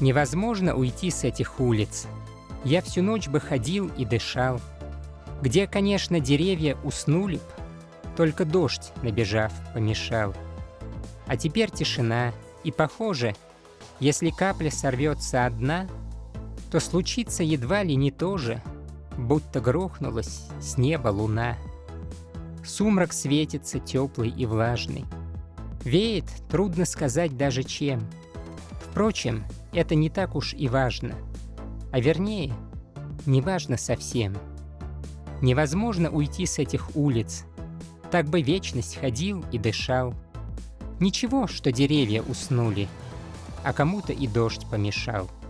Невозможно уйти с этих улиц. Я всю ночь бы ходил и дышал. Где, конечно, деревья уснули б, только дождь, набежав, помешал. А теперь тишина, и похоже, если капля сорвется одна, то случится едва ли не то же, будто грохнулась с неба луна. Сумрак светится теплый и влажный. Веет, трудно сказать даже чем. Впрочем, это не так уж и важно. А вернее, не важно совсем. Невозможно уйти с этих улиц. Так бы вечность ходил и дышал. Ничего, что деревья уснули, а кому-то и дождь помешал.